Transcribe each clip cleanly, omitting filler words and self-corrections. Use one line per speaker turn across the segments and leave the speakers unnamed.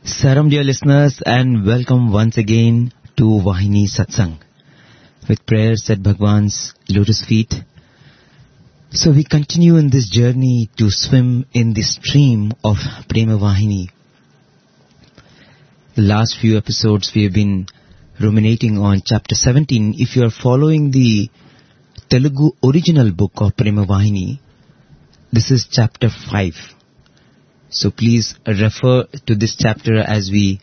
Saram, dear listeners, and welcome once again to Vahini Satsang with prayers at Bhagwan's lotus feet. So we continue in this journey to swim in the stream of Prema Vahini. The last few episodes we have been ruminating on chapter 17. If you are following the Telugu original book of Prema Vahini, this is chapter 5. So please refer to this chapter as we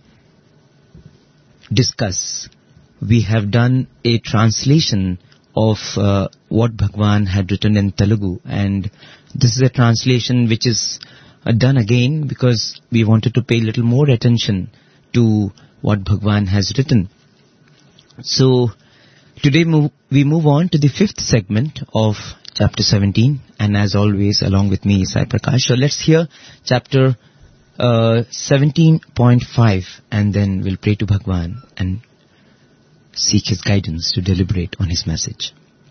discuss. We have done a translation of what Bhagwan had written in Telugu, and this is a translation which is done again because we wanted to pay a little more attention to what Bhagwan has written. So today we move on to the fifth segment of chapter 17, and as always along with me is Sai Prakash. So let's hear chapter 17.5 and then we'll pray to Bhagwan and seek his guidance to deliberate on his message.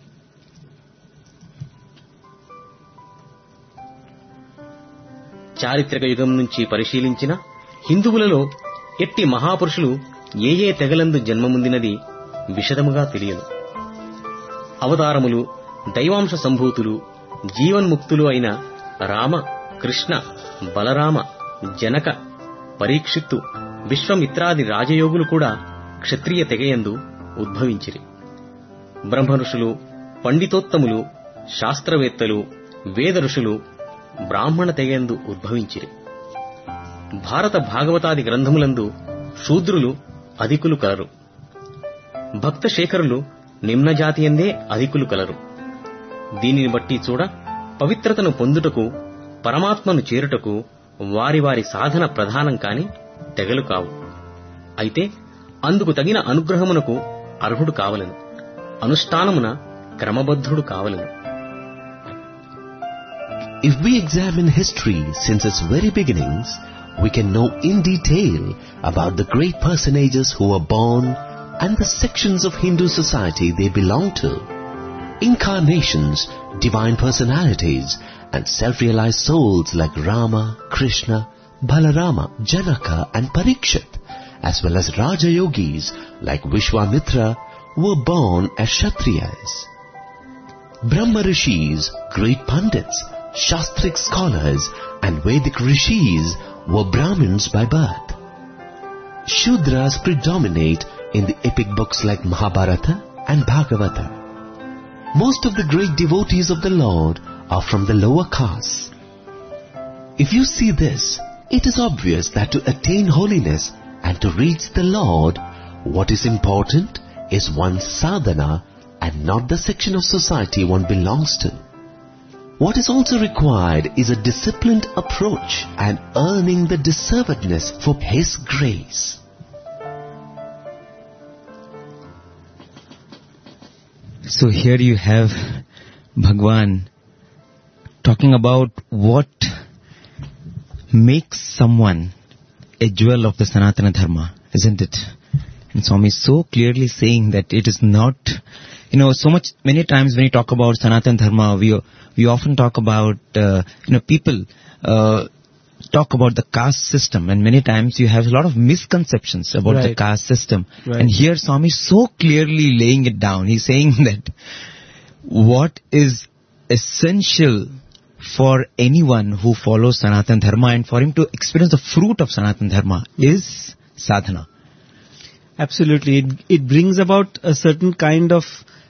చారిత్రక యుగం నుంచి పరిశీలించిన హిందువులలో ఎట్టి మహాపురుషులు ఏ ఏ తెగలందు జన్మముందినది విశదముగా తెలియదు. అవతారములు, దైవాంశ సంభూతులు, జీవన్ముక్తులు అయిన రామ, కృష్ణ, బలరామ, జనక, పరీక్షిత్తు, విశ్వమిత్రాది రాజయోగులు కూడా క్షత్రియ తెగయందు ఉద్భవించిరి. బ్రహ్మఋషులు, పండితోత్తములు, శాస్త్రవేత్తలు, వేద ఋషులు బ్రాహ్మణ తెగయందు ఉద్భవించిరి. భారత భాగవతాది గ్రంథములందు శూద్రులు అధికులు కలరు. భక్త శేఖరులు నిమ్నజాతియందే అధికులు కలరు. దీనిని బట్టి చూడ పవిత్రతను పొందుటకు, పరమాత్మను చేరుటకు వారి వారి సాధన ప్రధానం కాని తెగలు కావు. అయితే అందుకు తగిన అనుగ్రహమునకు అర్హుడు కావలెను, అనుష్ఠానమున క్రమబద్ధుడు కావలెను.
If we examine history since its very beginnings, we can know in detail about the great personages who were born and the sections of Hindu society they belong to. Incarnations, divine personalities and self-realized souls like Rama, Krishna, Balarama, Janaka and Parikshit, as well as Raja Yogis like Vishwamitra, were born as Kshatriyas. Brahma Rishis, great Pandits, Shastric scholars and Vedic Rishis were Brahmins by birth. Shudras predominate in the epic books like Mahabharata and Bhagavata. Most of the great devotees of the Lord are from the lower castes. If you see this, it is obvious that to attain holiness and to reach the Lord, what is important is one's sadhana and not the section of society one belongs to. What is also required is a disciplined approach and earning the deservedness for His grace.
So here you have Bhagwan talking about what makes someone a jewel of the Sanatana Dharma, isn't it? And Swami is so clearly saying that it is not, many times when we talk about Sanatana Dharma, we often talk about, people talk about the caste system, and many times you have a lot of misconceptions about the caste system. Right. And here Swami is so clearly laying it down. He's saying that what is essential for anyone who follows Sanatana Dharma and for him to experience the fruit of Sanatana Dharma is sadhana.
Absolutely. It brings about a certain kind of,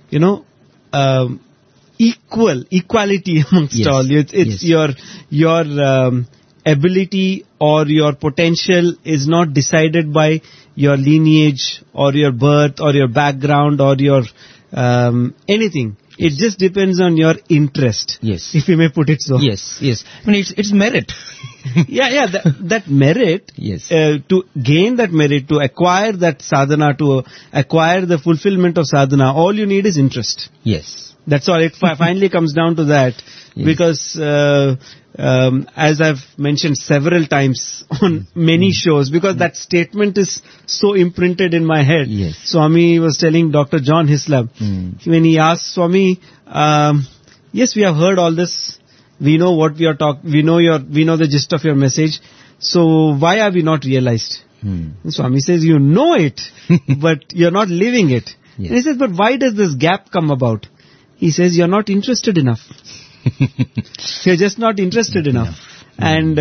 equality amongst all. It's your ability or your potential is not decided by your lineage or your birth or your background or your anything. It just depends on your interest.
Yes.
If you may put it so.
Yes. I mean, it's merit.
That merit,
yes.
To gain that merit, to acquire that sadhana, to acquire the fulfillment of sadhana, all you need is interest.
Yes.
That's all. It finally comes down to that. Yes. Because, as I've mentioned several times on many shows, because that statement is so imprinted in my head.
Yes.
Swami was telling Dr. John Hislop, when he asked Swami, yes, we have heard all this. We know what we are talking. We know the gist of your message. So why are we not realized? Swami says, you know it, but you're not living it.
Yes.
And he says, but why does this gap come about? He says, you're not interested enough. You're just not interested enough. And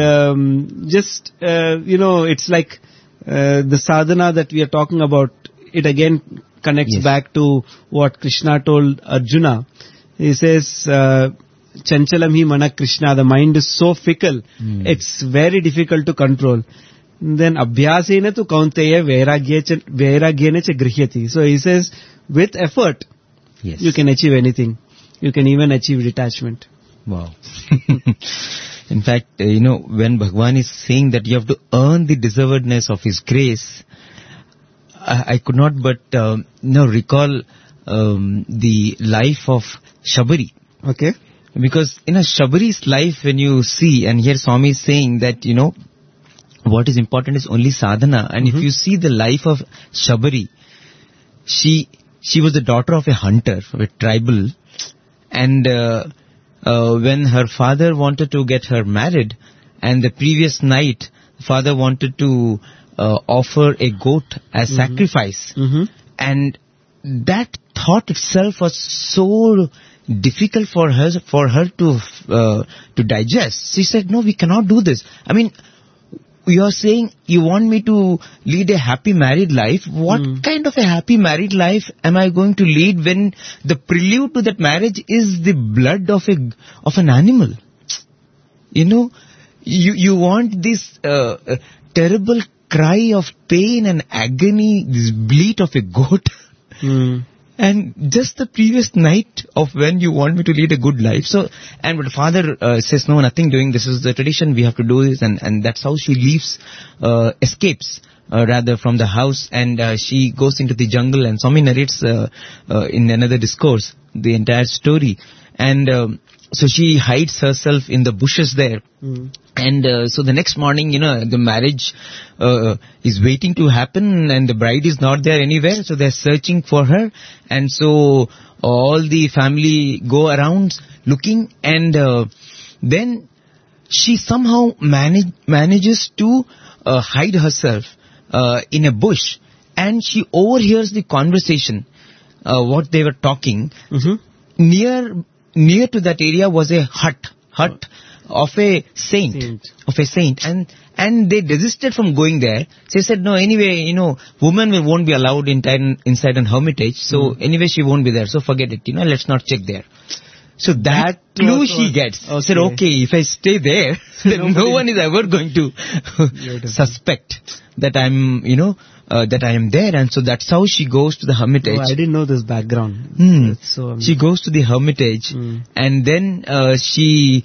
it's like the sadhana that we are talking about, it again connects back to what Krishna told Arjuna. He says, Chanchalam hi mana Krishna, the mind is so fickle, it's very difficult to control. Then abhyasena tu kaunteya vairagyena cha grihyati. So he says, with effort, you can achieve anything. You can even achieve detachment.
Wow. In fact, when Bhagwan is saying that you have to earn the deservedness of His grace, I could not but recall the life of Shabari.
Okay.
Because in Shabari's life, when you see, and here Swami is saying that, what is important is only sadhana. And if you see the life of Shabari, she was the daughter of a hunter, of a tribal, and when her father wanted to get her married, and the previous night, father wanted to offer a goat as sacrifice, and that thought itself was so difficult for her to digest. She said, no, we cannot do this. I mean, you are saying you want me to lead a happy married life. What kind of a happy married life am I going to lead when the prelude to that marriage is the blood of an animal? You want this terrible cry of pain and agony, this bleat of a goat. And just the previous night of when you want me to lead a good life. So, and but father says, no, nothing doing, this is the tradition, we have to do this, and that's how she leaves, escapes from the house, and she goes into the jungle, and Swami narrates in another discourse the entire story. And so she hides herself in the bushes there. And so the next morning, the marriage is waiting to happen, and the bride is not there anywhere, so they're searching for her. And so all the family go around looking, and then she somehow manages to hide herself in a bush, and she overhears the conversation, what they were talking. Near to that area was a hut of a saint, and they desisted from going there. They said, no, anyway, women won't be allowed inside an hermitage, so anyway she won't be there, so forget it, let's not check there. So that clue she gets. Okay. Said, okay, if I stay there, then no one is ever going to suspect that I'm, that I am there. And so that's how she goes to the hermitage.
Oh, I didn't know this background. So
she goes to the hermitage, and then she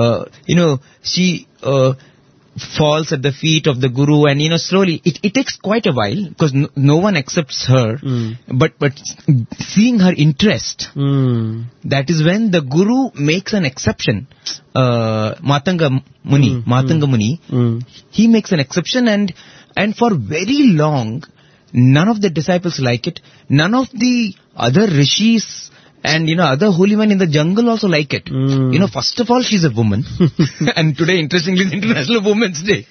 falls at the feet of the guru, and slowly it takes quite a while because no one accepts her, but seeing her interest, that is when the guru makes an exception. Matanga Muni, he makes an exception, and for very long none of the disciples like it, none of the other rishis and other holy men in the jungle also like it. First of all, she's a woman. And today, interestingly, is International Women's Day.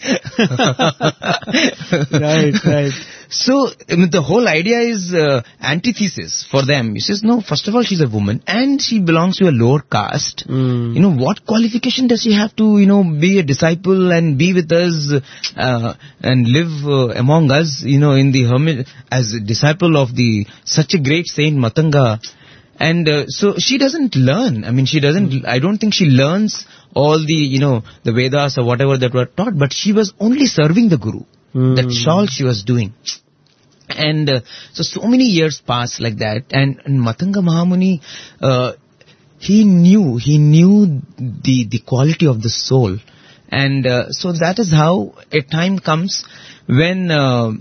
Right.
So, the whole idea is antithesis for them. He says, no, first of all, she's a woman, and she belongs to a lower caste. What qualification does she have to, be a disciple and be with us and live among us, in the hermit, as a disciple of such a great saint, Matanga. And so she doesn't learn. I mean, I don't think she learns all the, the Vedas or whatever that were taught, but she was only serving the Guru. That's all she was doing. And so many years passed like that. And Matanga Mahamuni, he knew the quality of the soul. And so that is how a time comes when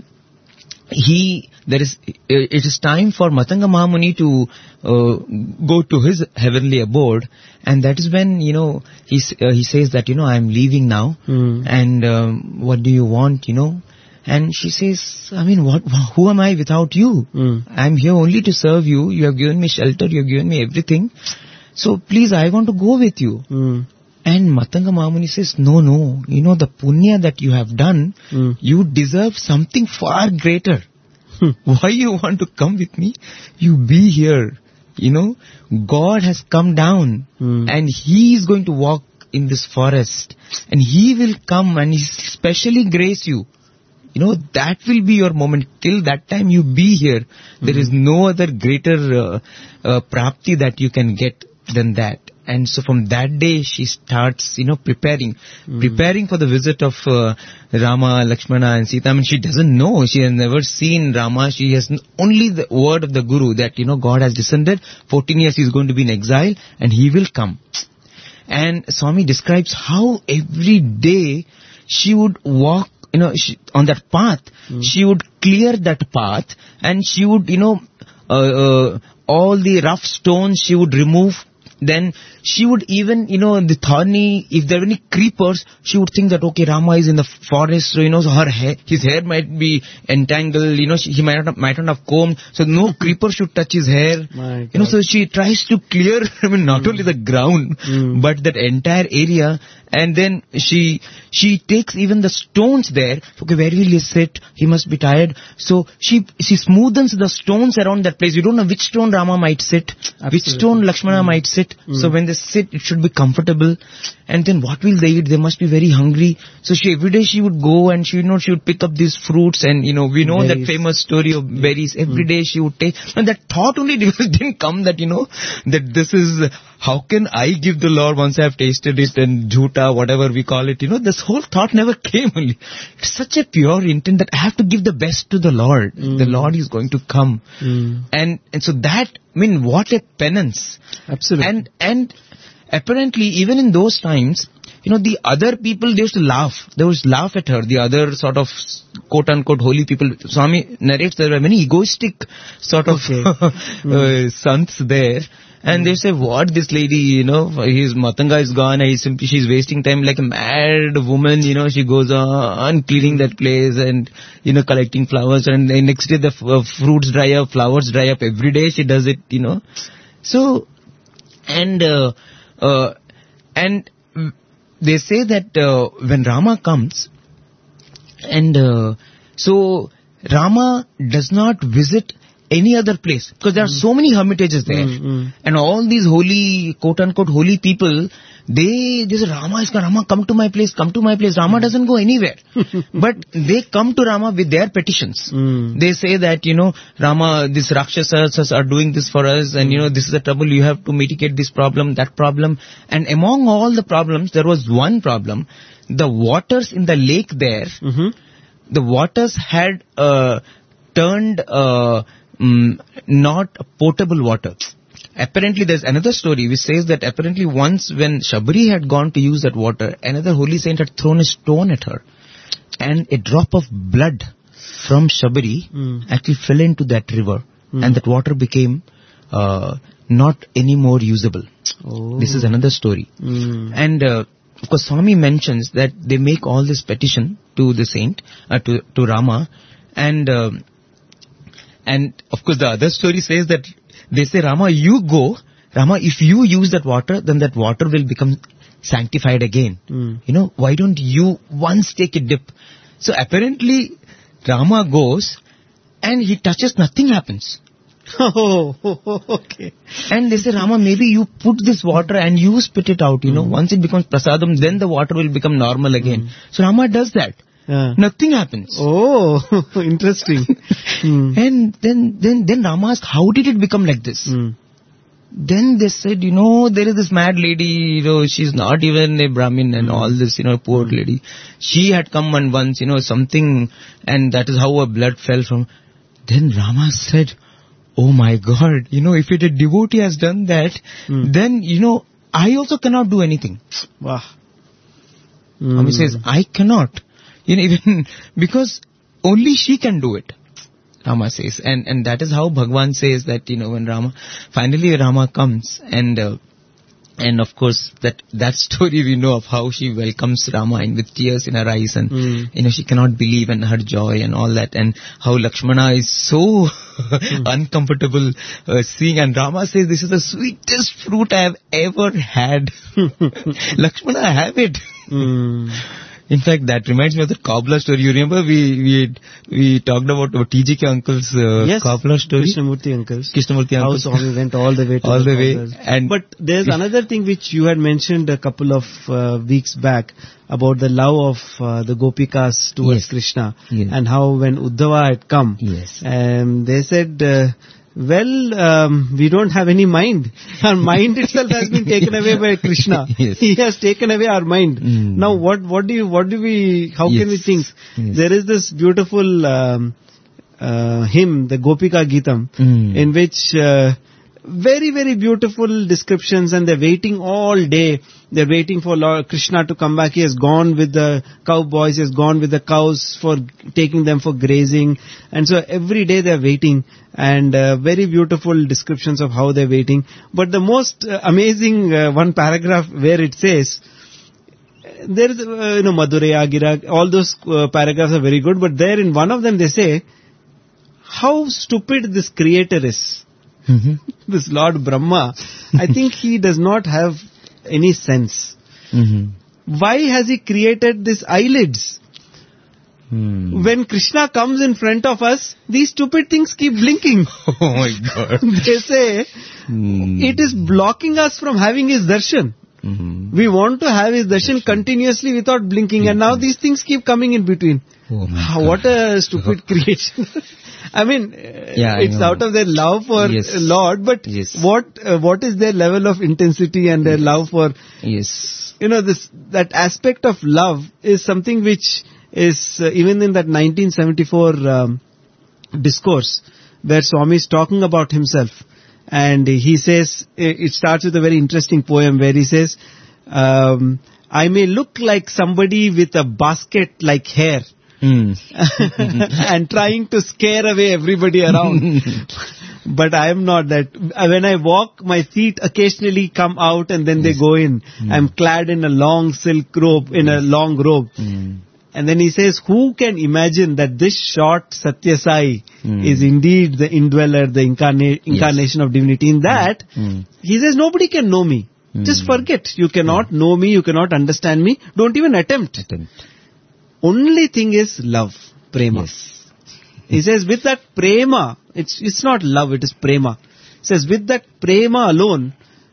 it is time for Matanga Mahamuni to go to his heavenly abode, and that is when he says that I am leaving now, and what do you want, and she says, I mean, who am I without you? I am here only to serve you. You have given me shelter, you have given me everything, so please, I want to go with you. And Matanga Mamuni says, no, the punya that you have done, you deserve something far greater. Why you want to come with me? You be here. God has come down and He is going to walk in this forest and He will come and He specially grace you. That will be your moment. Till that time you be here. There is no other greater prapti that you can get than that. And so from that day she starts, preparing for the visit of Rama, Lakshmana and Sita. I mean, she doesn't know. She has never seen Rama. She has only the word of the Guru that, God has descended. 14 years he is going to be in exile and he will come. And Swami describes how every day she would walk, on that path. She would clear that path and she would, all the rough stones she would remove. Then she would even, the thorny, if there were any creepers, she would think that, okay, Rama is in the forest, so, so his hair might be entangled, he might not have combed, so no creeper should touch his hair. So she tries to clear, not only the ground, but that entire area. And then she takes even the stones there. Okay, where will he sit? He must be tired. So she smoothens the stones around that place. You don't know which stone Rama might sit, which stone Lakshmana might sit. So when they sit, it should be comfortable. And then what will they eat? They must be very hungry. So every day she would go and she would pick up these fruits and, we know berries. That famous story of berries. Every day she would take. And that thought only didn't come that, that this is, how can I give the Lord once I have tasted it and jhuta, whatever we call it, this whole thought never came only. It's such a pure intent that I have to give the best to the Lord. The Lord is going to come. And so that, what a penance.
Absolutely.
And apparently even in those times, the other people, they used to laugh. They used to laugh at her. The other sort of quote-unquote holy people. Swami narrates there were many egoistic sort of sants there. And they say, what, this lady, his Matanga is gone, she's wasting time like a mad woman, she goes on cleaning that place and, collecting flowers, and the next day the fruits dry up, flowers dry up, every day she does it, So, and they say that when Rama comes, and so Rama does not visit any other place, because there are so many hermitages there, and all these holy, quote-unquote holy people, they say, Rama, come to my place. Rama doesn't go anywhere. But they come to Rama with their petitions. They say that, Rama, these Rakshasas are doing this for us, and, this is the trouble, you have to mitigate this problem, that problem. And among all the problems, there was one problem. The waters in the lake there, the waters had turned not potable water. Apparently there's another story which says that apparently once when Shabri had gone to use that water, another holy saint had thrown a stone at her, and a drop of blood from Shabri actually fell into that river, and that water became not any more usable. This is another story. And of course Swami mentions that they make all this petition to the saint, to Rama, and of course the other story says that they say, Rama, you go. Rama, if you use that water, then that water will become sanctified again. Why don't you once take a dip? So apparently Rama goes and he touches, nothing happens.
Okay.
And they say, Rama, maybe you put this water and you spit it out, once it becomes prasadam, then the water will become normal again. So Rama does that. Nothing happens.
Oh, interesting.
And then Rama asked, how did it become like this? Then they said, there is this mad lady, she's not even a Brahmin and all this, poor lady. She had come and once, something, and that is how her blood fell from. Then Rama said, oh my God, if a devotee has done that, then, I also cannot do anything.
Wow.
Swami says, I cannot. Even because only she can do it, Rama says. And that is how Bhagwan says that, when finally Rama comes and And of course, that story we know of how she welcomes Rama and with tears in her eyes, and she cannot believe, and her joy and all that, and how Lakshmana is so uncomfortable seeing, and Rama says, "This is the sweetest fruit I have ever had." Lakshmana, have it. In fact, that reminds me of the cobbler story. You remember we talked about TGK uncle's cobbler story?
Krishnamurti uncles.
How
Swami went all the way to
all the way.
But there's another thing which you had mentioned a couple of weeks back about the love of the Gopikas towards Krishna, and how when Uddhava had come, they said, we don't have any mind. Our mind itself has been taken away by Krishna. He has taken away our mind. Now how can we think? There is this beautiful hymn, the Gopika Geetam, in which very, very beautiful descriptions, and they're waiting all day. They're waiting for Lord Krishna to come back. He has gone with the cowboys, he has gone with the cows for taking them for grazing. And so every day they're waiting, and very beautiful descriptions of how they're waiting. But the most amazing one paragraph where it says, there is, Madhuraya, Gira, all those paragraphs are very good, but there in one of them they say, how stupid this creator is. This Lord Brahma, I think he does not have any sense. Why has he created these eyelids? When Krishna comes in front of us, these stupid things keep blinking.
Oh my God.
They say, it is blocking us from having his darshan. We want to have his darshan continuously without blinking, and now these things keep coming in between.
Oh my God.
What a stupid creation. I mean, it's out of their love for Lord, but what is their level of intensity and their love for... that aspect of love is something which is, even in that 1974 discourse, where Swami is talking about himself, and he says, it starts with a very interesting poem where he says, I may look like somebody with a basket-like hair, and trying to scare away everybody around. But I am not that. When I walk, my feet occasionally come out and then they go in. I'm clad in a long silk robe, in a long robe. And then he says, who can imagine that this short Satya Sai is indeed the indweller, the incarnation of divinity? In that, he says, nobody can know me. Just forget. You cannot know me, you cannot understand me. Don't even attempt. Only thing is love, prema. He says, with that prema, it's not love, it is prema. He says, with that prema alone,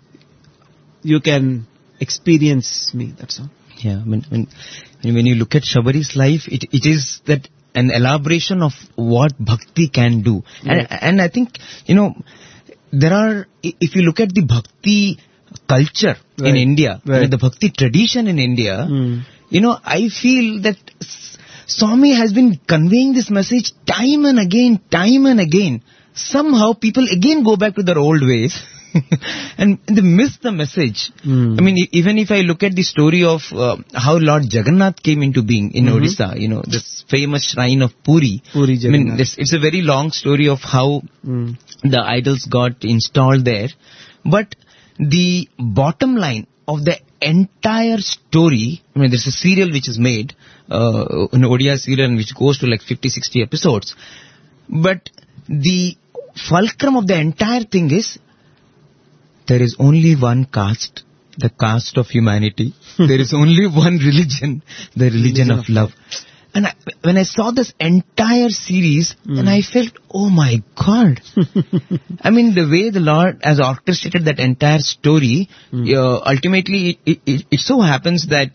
you can experience me, that's all.
Yeah, when you look at Shabari's life, it is that an elaboration of what bhakti can do. And I think, there are, if you look at the bhakti culture in India, the bhakti tradition in India, I feel that Swami has been conveying this message time and again. Somehow people again go back to their old ways and they miss the message. I mean, even if I look at the story of how Lord Jagannath came into being in Odisha, this famous shrine of Puri.
Puri Jagannath.
I mean, it's a very long story of how the idols got installed there. But the bottom line of the entire story, I mean, there's a serial which is made, an Odia serial which goes to like 50-60 episodes. But the fulcrum of the entire thing is, there is only one caste, the caste of humanity. There is only one religion, the religion of love. And when I saw this entire series, and I felt, oh my God. I mean, the way the Lord has orchestrated that entire story, ultimately it so happens that,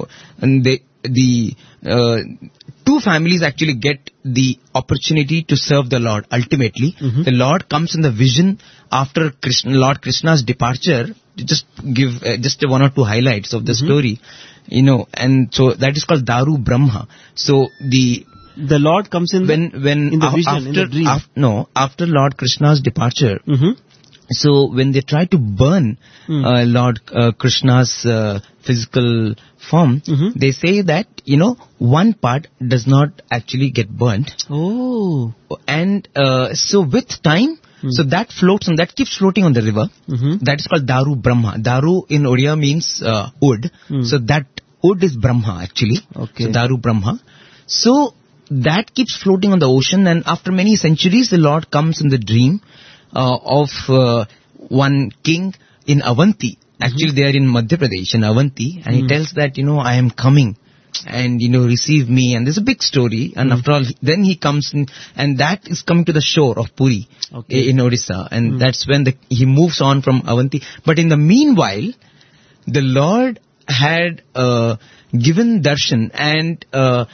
the two families actually get the opportunity to serve the Lord ultimately. The Lord comes in the vision after Lord Krishna's departure, to just give just one or two highlights of the story. And so that is called Daru Brahma. So the
Lord comes in in the vision, in the dream.
After Lord Krishna's departure. So when they try to burn Lord Krishna's physical form, they say that, one part does not actually get burnt.
Oh.
And so with time, So that floats on, that keeps floating on the river. That is called Daru Brahma. Daru in Odia means wood. So that wood is Brahma actually.
Okay.
So Daru Brahma. So that keeps floating on the ocean, and after many centuries the Lord comes in the dream of one king in Avanti. Actually they are in Madhya Pradesh, in Avanti, and he tells that, I am coming. And, receive me. And there's a big story. And after all, then he comes in, and that is coming to the shore of Puri in Odisha. And that's when he moves on from Avanti. But in the meanwhile, the Lord had given darshan, and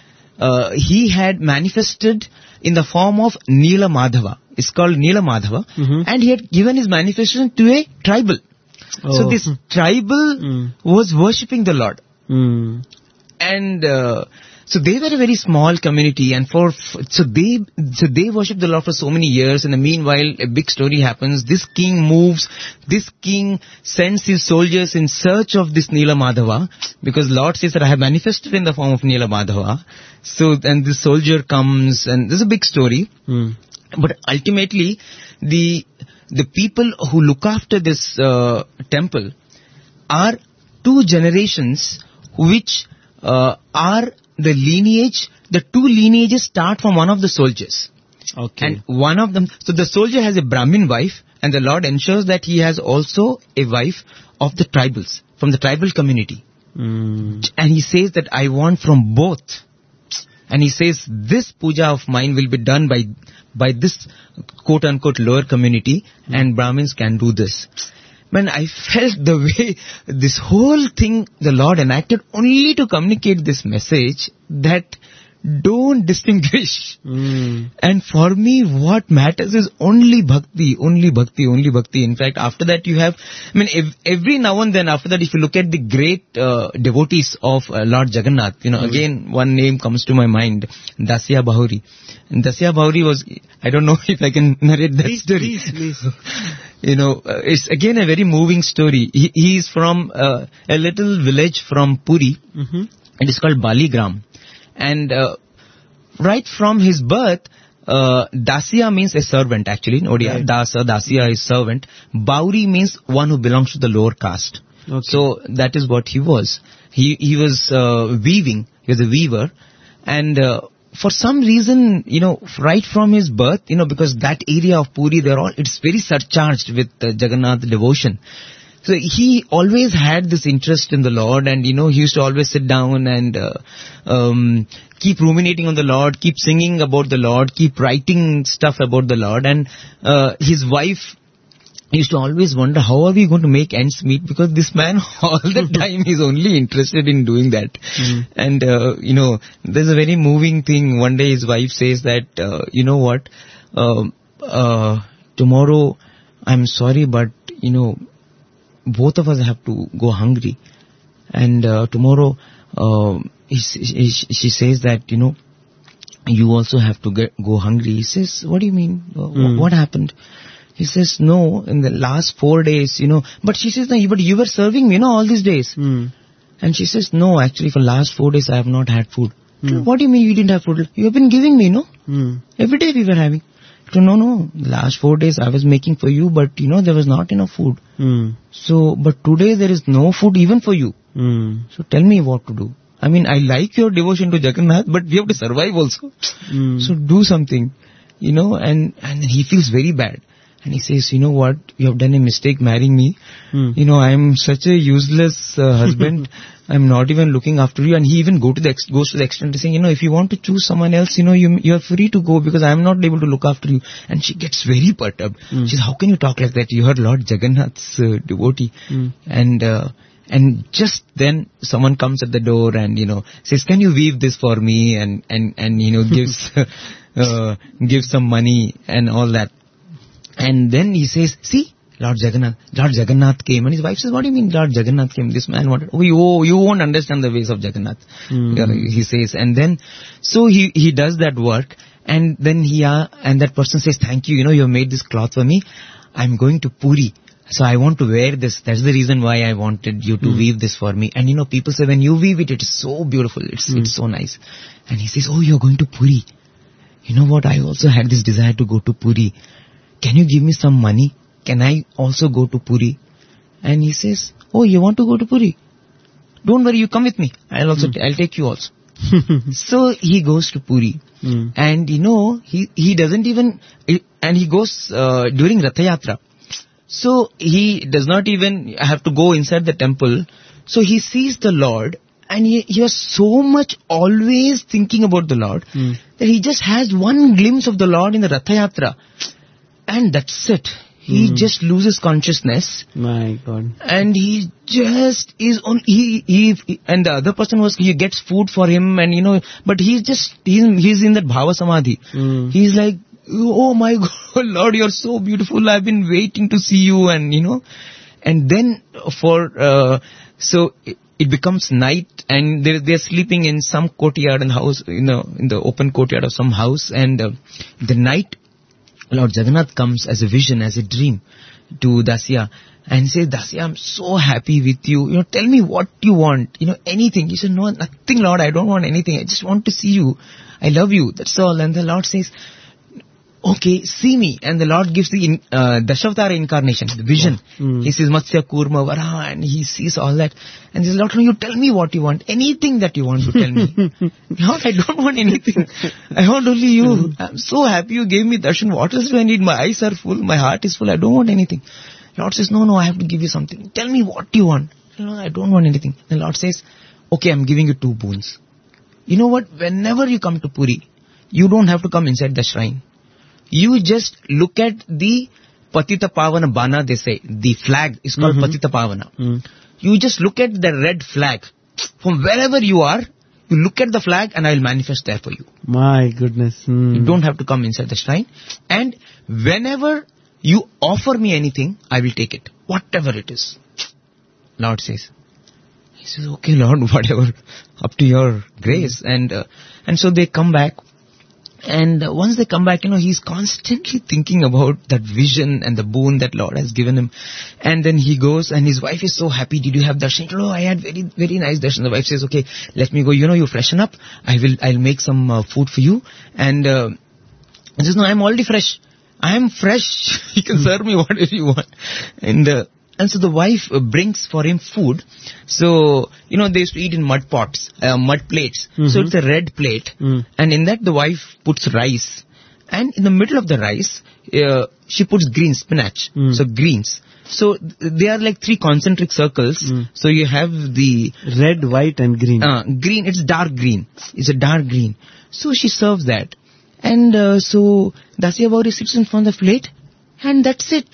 he had manifested in the form of Neela Madhava. It's called Neela Madhava. And he had given his manifestation to a tribal. So this tribal was worshipping the Lord. And so they were a very small community, and so they worshipped the Lord for so many years. In the meanwhile, a big story happens. This king moves. This king sends his soldiers in search of this Neela Madhava, because Lord says that I have manifested in the form of Neela Madhava. So then the soldier comes, and there's a big story. But ultimately, the people who look after this temple are two generations which are the lineage. The two lineages start from one of the soldiers. Okay. And one of them, so the soldier has a Brahmin wife, and the Lord ensures that he has also a wife of the tribals, from the tribal community. And he says that I want from both. And he says this puja of mine will be done by this quote unquote lower community, and Brahmins can do this. Man, I felt the way this whole thing the Lord enacted only to communicate this message that don't distinguish. And for me, what matters is only bhakti, only bhakti, only bhakti. In fact, after that you have, every now and then after that, if you look at the great devotees of Lord Jagannath, again, one name comes to my mind, Dasya Bahuri. And Dasya Bahuri was, I don't know if I can narrate that story. Please. It's again a very moving story. He is from a little village from Puri. It is called Baligram. And right from his birth, Dasya means a servant actually in Odia. Right. Dasya is servant. Bauri means one who belongs to the lower caste. Okay. So that is what he was. He was weaving. He was a weaver. And for some reason, right from his birth, because that area of Puri, it's very surcharged with Jagannath devotion. So he always had this interest in the Lord, and he used to always sit down and keep ruminating on the Lord, keep singing about the Lord, keep writing stuff about the Lord. And his wife used to always wonder, how are we going to make ends meet, because this man all the time is only interested in doing that. And there's a very moving thing. One day his wife says that, tomorrow, I'm sorry, but both of us have to go hungry, and tomorrow she says that you also have to go hungry. He says, what do you mean? What happened? He says, no, in the last 4 days, but she says, no, but you were serving me, all these days. And she says, no, actually for last 4 days I have not had food. What do you mean you didn't have food? You have been giving me, every day we were having. No, last 4 days I was making for you, but there was not enough food. So, but today there is no food even for you. So tell me what to do. I like your devotion to Jagannath, but we have to survive also. So do something, and he feels very bad. And he says, what, you have done a mistake marrying me. I am such a useless husband. I'm not even looking after you. And he even goes to the extent of saying, if you want to choose someone else, you're free to go, because I'm not able to look after you. And she gets very perturbed. She says, how can you talk like that? You are Lord Jagannath's devotee. And just then someone comes at the door and, says, can you weave this for me? And gives, gives some money and all that. And then he says, see, Lord Jagannath came. And his wife says, what do you mean Lord Jagannath came? This man wanted, you won't understand the ways of Jagannath. He says. And then, so he does that work. And then and that person says, thank you, you have made this cloth for me. I'm going to Puri. So I want to wear this. That's the reason why I wanted you to weave this for me. And people say, when you weave it, it is so beautiful. It's so nice. And he says, oh, you're going to Puri. You know what? I also had this desire to go to Puri. can you give me some money? Can I also go to Puri? And he says, oh, you want to go to Puri? Don't worry, you come with me. I'll take you also. So he goes to Puri. And he doesn't even, and he goes during Ratha Yatra. So he does not even have to go inside the temple. So he sees the Lord, and he was so much always thinking about the Lord that he just has one glimpse of the Lord in the Ratha Yatra. And that's it. He just loses consciousness.
My God.
And he just is on, and the other person he gets food for him, and but he's in that Bhava Samadhi. He's like, oh my God, Lord, you're so beautiful. I've been waiting to see you, and then so it becomes night, and they're sleeping in some courtyard in the house, in the open courtyard of some house, and the night, Lord Jagannath comes as a vision, as a dream to Dasya, and says, Dasya, I'm so happy with you. Tell me what you want. Anything. He said, no, nothing, Lord. I don't want anything. I just want to see you. I love you. That's all. And the Lord says, okay, see me. And the Lord gives the Dashavatara incarnation, the vision. He says, Matsya, Kurma, Varaha, and he sees all that. And he says, Lord, you tell me what you want. Anything that you want to tell me. Lord, I don't want anything. I want only you. I'm so happy you gave me darshan. What else do I need? My eyes are full. My heart is full. I don't want anything. Lord says, no, I have to give you something. Tell me what you want. No, I don't want anything. The Lord says, okay, I'm giving you 2 boons. You know what? Whenever you come to Puri, you don't have to come inside the shrine. You just look at the Patita Pavana Bana, they say. The flag is called Patita Pavana. You just look at the red flag. From wherever you are, you look at the flag and I will manifest there for you.
My goodness.
You don't have to come inside the shrine. And whenever you offer me anything, I will take it. Whatever it is. Lord says. He says, okay, Lord, whatever. Up to your grace. And so they come back. And once they come back, he's constantly thinking about that vision and the boon that Lord has given him. And then he goes, and his wife is so happy. Did you have darshan? Oh, I had very, very nice darshan. The wife says, okay, let me go. You freshen up. I'll make some food for you. And he says, no, I'm already fresh. I am fresh. You can serve me whatever you want. And so the wife brings for him food. So, they used to eat in mud pots, mud plates. So it's a red plate. And in that the wife puts rice. And in the middle of the rice, she puts green spinach. So greens. So they are like 3 concentric circles. So you have the
red, white and green.
Green, it's dark green. It's a dark green. So she serves that. And so Dasya Bauri sits in front of the plate. And that's it.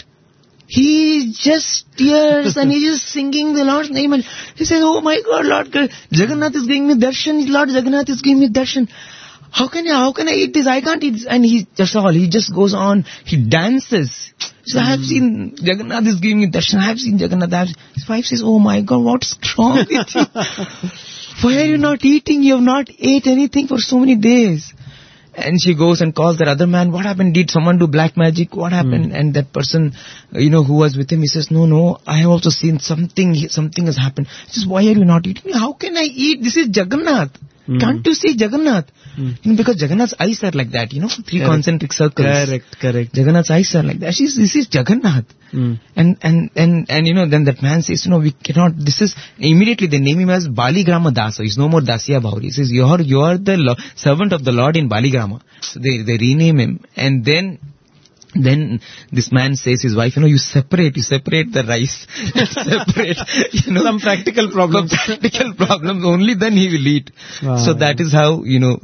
He just tears and he's just singing the Lord's name, and he says, oh my God, Lord Jagannath is giving me darshan. Lord Jagannath is giving me darshan. How can I eat this? I can't eat this. And he just goes on. He dances. So I have seen Jagannath is giving me darshan. I have seen Jagannath. His wife says, oh my God, what's wrong with you? Why are you not eating? You have not ate anything for so many days. And she goes and calls that other man. What happened? Did someone do black magic? What happened? And that person, who was with him, he says, no, I have also seen something has happened. He says, why are you not eating? How can I eat? This is Jagannath. Can't you see Jagannath? Because Jagannath's eyes are like that, 3 concentric circles.
Correct.
Jagannath's eyes are like that. This is Jagannath. And then that man says, we cannot, immediately they name him as Baligrama Dasa. He's no more Dasya Bauri. He says, you are the servant of the Lord in Baligrama. So they rename him. And then this man says his wife, you separate the rice. Separate,
Some practical problems.
Only then he will eat. Wow. So that is how,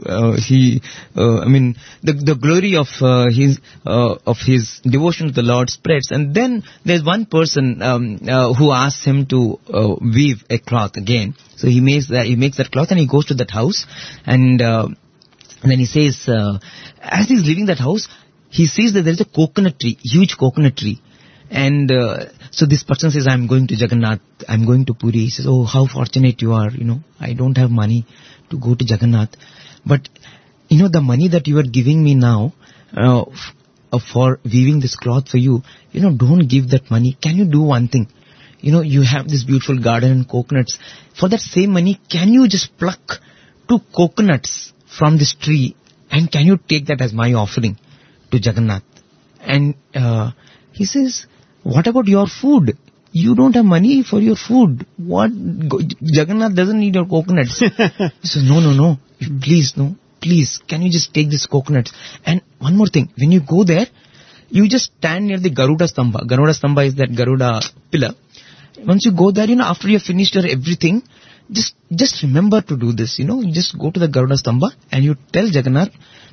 the glory of his devotion to the Lord spreads. And then there's one person, who asks him to, weave a cloth again. So he makes that cloth and he goes to that house. And then he says, as he's leaving that house, he sees that there is a coconut tree, huge coconut tree. And so this person says, I'm going to Jagannath, I'm going to Puri. He says, oh, how fortunate you are, I don't have money to go to Jagannath. But, the money that you are giving me now for weaving this cloth for you, don't give that money. Can you do one thing? You have this beautiful garden and coconuts. For that same money, can you just pluck 2 coconuts from this tree and can you take that as my offering to Jagannath? And he says, what about your food? You don't have money for your food. What? Jagannath doesn't need your coconuts. He says, no. Please, no. Please, can you just take this coconuts? And one more thing. When you go there, you just stand near the Garuda Stamba. Garuda Stamba is that Garuda pillar. Once you go there, after you have finished your everything, just remember to do this, You just go to the Garuda Stamba and you tell Jagannath,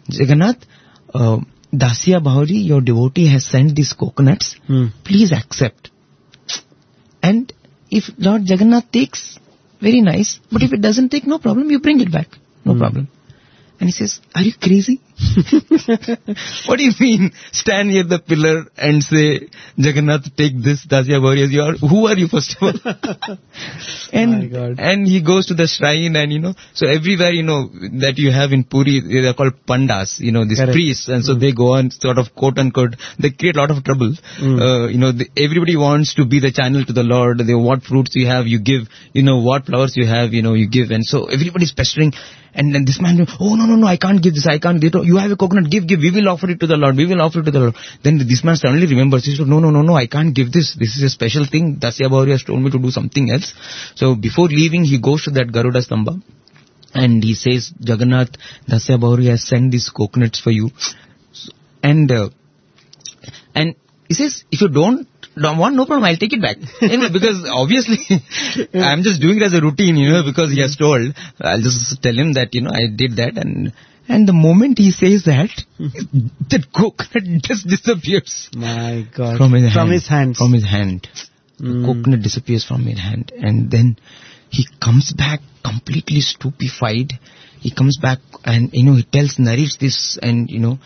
Dasya Bahuri, your devotee has sent these coconuts. Please accept. And if Lord Jagannath takes, very nice. But if it doesn't take, no problem. You bring it back. No problem. And he says, are you crazy? What do you mean? Stand near the pillar and say, Jagannath, take this, Dasya Bahuri. Who are you, first of all? And he goes to the shrine and, so everywhere, that you have in Puri, they are called pandas, these priests. And so they go on sort of quote unquote, they create a lot of trouble. Everybody wants to be the channel to the Lord. What fruits you have, you give, what flowers you have, you give. And so everybody's pestering. And then this man, oh no, I can't give this, I can't give it. You have a coconut, give, we will offer it to the Lord, Then this man suddenly remembers, he said, no, I can't give this is a special thing, Dasya Bahuri has told me to do something else. So before leaving, he goes to that Garuda Stamba, and he says, Jagannath, Dasya Bahuri has sent these coconuts for you. And he says, if you don't want, no problem, I'll take it back. Because obviously, I'm just doing it as a routine, because he has told. I'll just tell him that, I did that. And the moment he says that, the coconut just disappears.
My God.
From his hand. The coconut disappears from his hand. And then he comes back completely stupefied. He comes back and, he tells Naresh this and,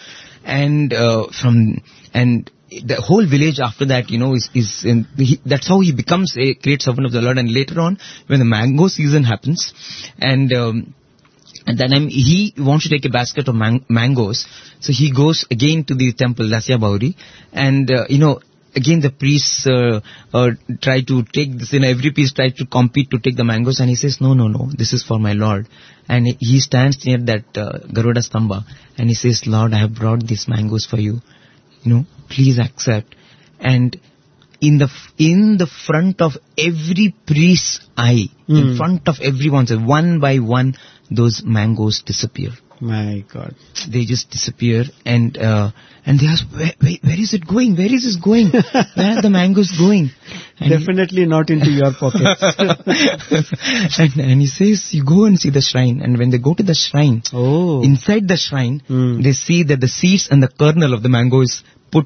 the whole village after that, that's how he becomes a great servant of the Lord. And later on, when the mango season happens, and at that time he wants to take a basket of mangoes, so he goes again to the temple, Dasya Bahuri, and again the priests try to take this, every priest try to compete to take the mangoes, and he says, no, this is for my Lord. And he stands near that Garuda Stamba, and he says, Lord, I have brought these mangoes for you. Please accept. And in the front of every priest's eye, in front of everyone, so one by one, those mangoes disappear.
My God.
They just disappear, and they ask, where is it going? Where is this going? Where are the mangoes going? And
definitely not into your pockets.
and he says, you go and see the shrine. And when they go to the shrine, inside the shrine, they see that the seeds and the kernel of the mango is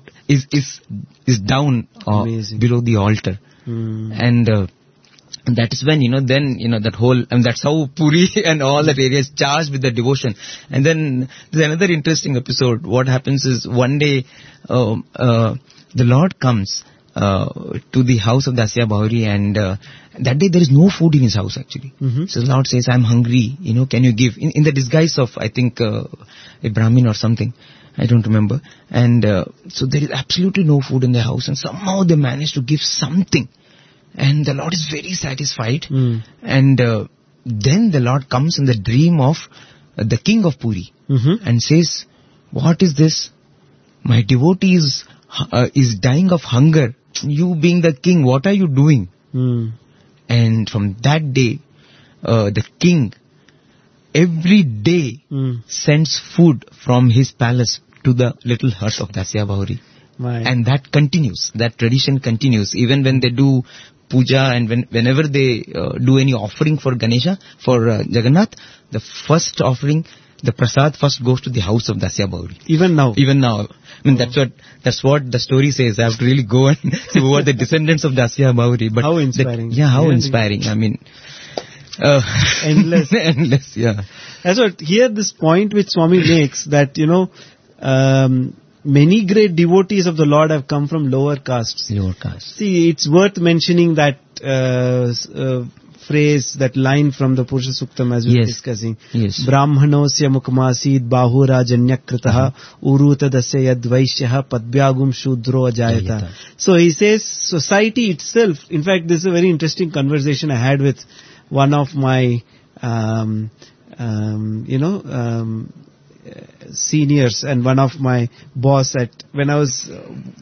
down below the altar. And that is when, that whole, and that's how Puri and all that area is charged with the devotion. And then there's another interesting episode. What happens is one day, the Lord comes to the house of Dasya Bahuri, and that day there is no food in his house actually. So the Lord says, I'm hungry, can you give? In the disguise of, I think, a Brahmin or something. I don't remember. And so there is absolutely no food in the house, and somehow they manage to give something. And the Lord is very satisfied. And then the Lord comes in the dream of the king of Puri and says, what is this? My devotee is dying of hunger. You being the king, what are you doing? And from that day, the king every day sends food from his palace to the little hut of Dasya Bahuri. And that continues. That tradition continues. Even when they do puja and whenever they do any offering for Ganesha, for Jagannath, the first offering, the prasad first goes to the house of Dasya Bahuri.
Even now?
Even now. I mean, that's what the story says. I have to really go and see who are the descendants of Dasya Bahuri. But
how inspiring.
How inspiring. I mean,
endless.
Endless, yeah.
That's what, here this point which Swami makes, that, many great devotees of the Lord have come from lower castes.
Lower castes.
See, it's worth mentioning that phrase, that line from the Purusha Suktam as we were discussing.
Yes.
Brahmanosya mukmasid bahura janyakritaha uruta dasya yadvaishyaha padbyagum shudro ajayata. So he says society itself, in fact this is a very interesting conversation I had with one of my seniors and one of my boss when I was,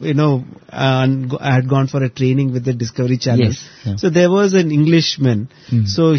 I had gone for a training with the Discovery Channel.
Yes, yeah.
So there was an Englishman. So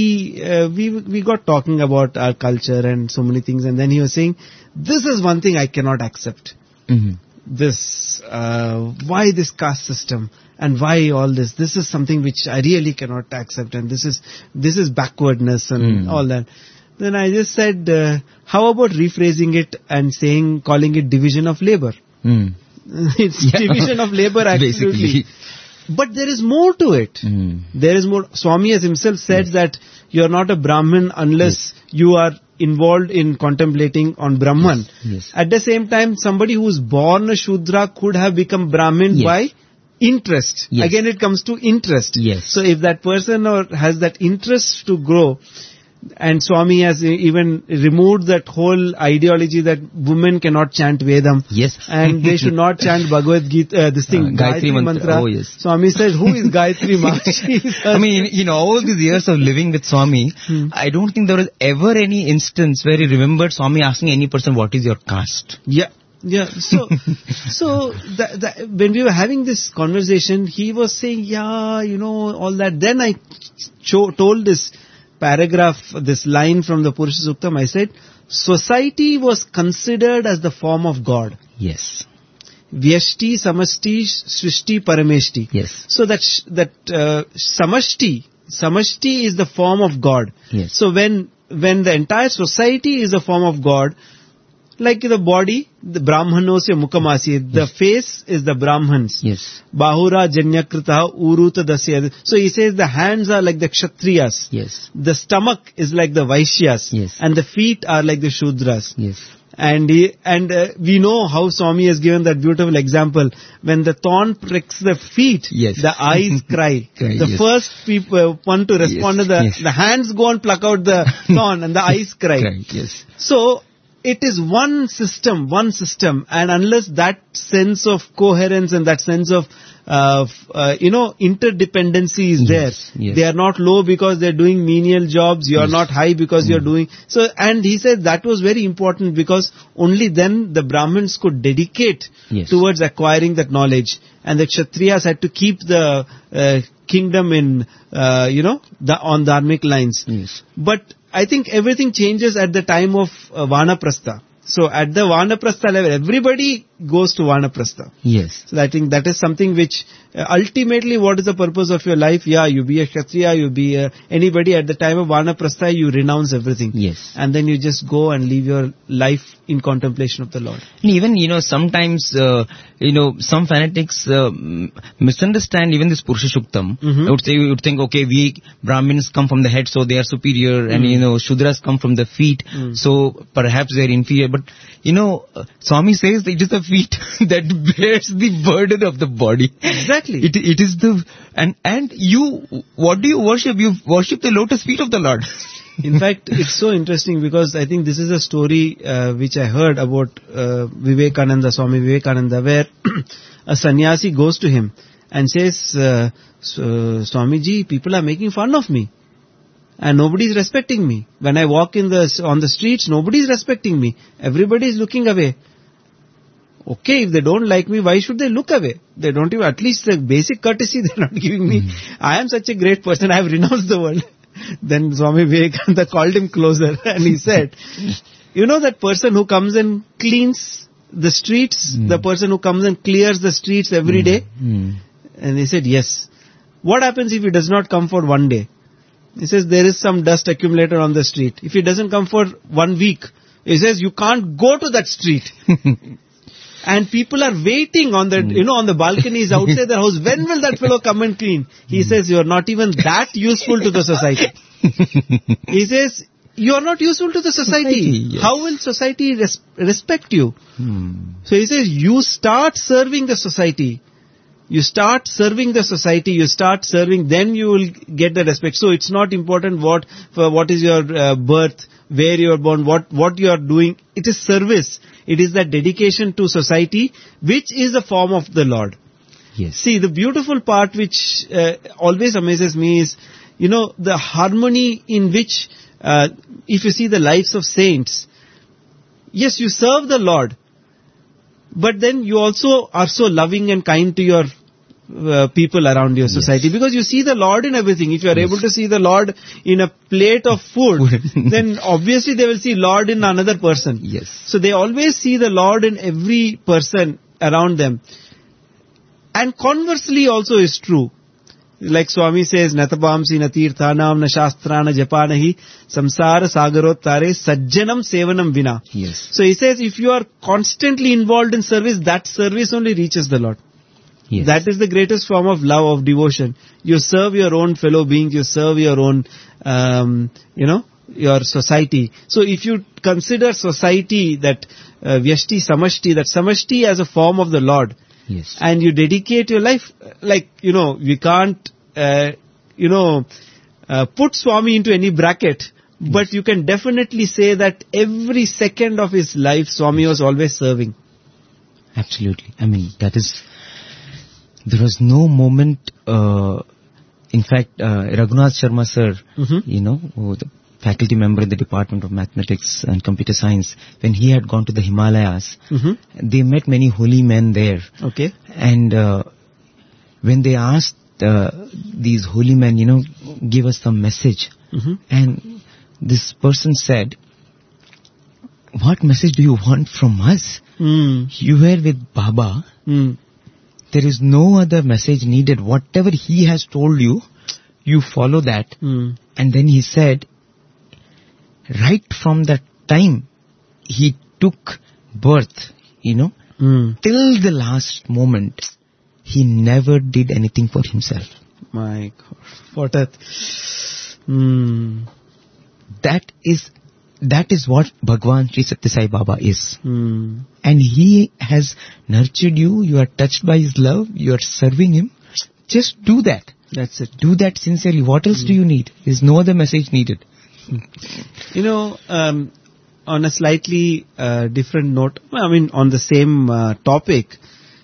we got talking about our culture and so many things, and then he was saying, this is one thing I cannot accept. This, why this caste system and why all this? This is something which I really cannot accept, and this is backwardness and all that. Then I just said, how about rephrasing it and calling it division of labor? It's division of labor, absolutely.
Basically.
But there is more to it. There is more. Swami has himself said that you're not a Brahmin unless you are involved in contemplating on Brahman.
Yes.
At the same time, somebody who is born a Shudra could have become Brahmin by interest.
Yes.
Again, it comes to interest.
Yes.
So if that person has that interest to grow, and Swami has even removed that whole ideology that women cannot chant Vedam.
Yes.
And they should not chant Bhagavad Gita, Gayatri Mantra.
Oh, yes.
Swami said, who is Gayatri Mantra?
I mean, in all these years of living with Swami, I don't think there was ever any instance where he remembered Swami asking any person, what is your caste?
Yeah. Yeah, so when we were having this conversation, he was saying, all that. Then I told this paragraph, this line from the Purusha Suktam, I said, society was considered as the form of God.
Yes.
Vyashti, Samashti, Srishti, Parameshti.
Yes.
So that Samashti is the form of God.
Yes.
So when the entire society is a form of God, like the body, the Brahmanosya Mukhamasi, the face is the Brahmans.
Yes.
Bahura Janyakrita Uruta Dasya. So he says the hands are like the Kshatriyas.
Yes.
The stomach is like the Vaishyas.
Yes.
And the feet are like the Shudras.
Yes.
And we know how Swami has given that beautiful example. When the thorn pricks the feet, the eyes cry. The first people one to respond to the hands go and pluck out the thorn and the eyes cry.
Yes.
So it is one system, and unless that sense of coherence and that sense of interdependency is there. Yes. They are not low because they are doing menial jobs. You are not high because you are doing so. And he said that was very important because only then the Brahmins could dedicate towards acquiring that knowledge, and the Kshatriyas had to keep the kingdom in on dharmic lines.
Yes.
But I think everything changes at the time of Vanaprastha. So at the Vanaprastha level, everybody goes to Vanaprastha.
Yes.
So I think that is something which ultimately, what is the purpose of your life? Yeah, you be a Kshatriya, you be anybody. At the time of Vanaprastha, you renounce everything.
Yes.
And then you just go and live your life in contemplation of the Lord.
And even, sometimes, some fanatics misunderstand even this Purusha Shuktam. I would say, you would think, okay, we Brahmins come from the head, so they are superior, and, Shudras come from the feet, so perhaps they are inferior. But, Swami says it is the feet that bears the burden of the body.
Exactly.
It is and you, what do you worship? You worship the lotus feet of the Lord.
In fact, it's so interesting because I think this is a story which I heard about Vivekananda, Swami Vivekananda, where a sannyasi goes to him and says, Swamiji, people are making fun of me. And nobody is respecting me. When I walk on the streets, nobody is respecting me. Everybody is looking away. Okay, if they don't like me, why should they look away? They don't even, at least the basic courtesy they're not giving me. I am such a great person, I have renounced the world. Then Swami Vivekananda called him closer and he said, that person who comes and cleans the streets, the person who comes and clears the streets every day? And he said, yes. What happens if he does not come for one day? He says, there is some dust accumulated on the street. If he doesn't come for 1 week, he says, you can't go to that street. And people are waiting on the, on the balconies outside the house. When will that fellow come and clean? He says, you are not even that useful to the society. He says, you are not useful to the society. Yes. How will society respect you? So he says, you start serving the society. You start serving the society, you start serving, then you will get the respect. So it's not important what is your birth, where you are born, what you are doing. It is service. It is that dedication to society, which is a form of the Lord.
Yes.
See, the beautiful part which always amazes me is, the harmony in which, if you see the lives of saints, yes, you serve the Lord, but then you also are so loving and kind to your people around your society, because you see the Lord in everything. If you are able to see the Lord in a plate of food, then obviously they will see Lord in another person.
Yes.
So they always see the Lord in every person around them. And conversely also is true. Like Swami says, Natapamsi na tirthanam na shastrana japanahi samsara sagarottare sajjanam sevanam vina.
Yes.
So he says, if you are constantly involved in service, that service only reaches the Lord.
Yes.
That is the greatest form of love, of devotion. You serve your own fellow beings, you serve your own, your society. So if you consider society that Vyashti Samashti, that Samashti as a form of the Lord,
Yes.
and you dedicate your life, like, we can't, put Swami into any bracket, but you can definitely say that every second of his life, Swami was always serving.
Absolutely. I mean, there was no moment, in fact, Raghunath Sharma sir, the faculty member in the Department of Mathematics and Computer Science, when he had gone to the Himalayas, they met many holy men there.
Okay.
And when they asked these holy men, give us some message, and this person said, what message do you want from us? You were with Baba. There is no other message needed. Whatever he has told you, you follow that. And then he said, right from that time he took birth, till the last moment, he never did anything for himself.
My God, what a...
That is what Bhagwan Sri Satya Sai Baba is.
Hmm.
And he has nurtured you, you are touched by his love, you are serving him. Just do that.
That's it.
Do that sincerely. What else do you need? There's no other message needed.
On a slightly different note, on the same topic,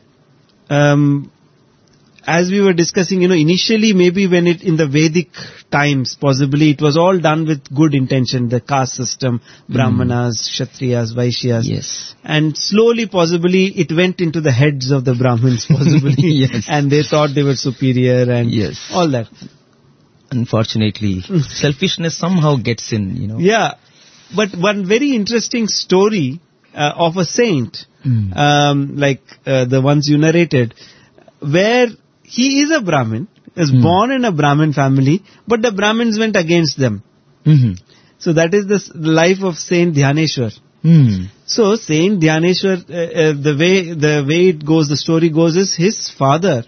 as we were discussing, initially maybe when in the Vedic times, possibly it was all done with good intention, the caste system, Brahmanas, Kshatriyas, Vaishyas.
Yes.
And slowly, possibly, it went into the heads of the Brahmins, possibly.
Yes.
And they thought they were superior and all that.
Unfortunately, selfishness somehow gets in,
Yeah. But one very interesting story of a saint, like the ones you narrated, where he is a Brahmin, is born in a Brahmin family, but the Brahmins went against them. So that is the life of Saint Dhyaneshwar. So Saint Dhyaneshwar, the way it goes, the story goes is his father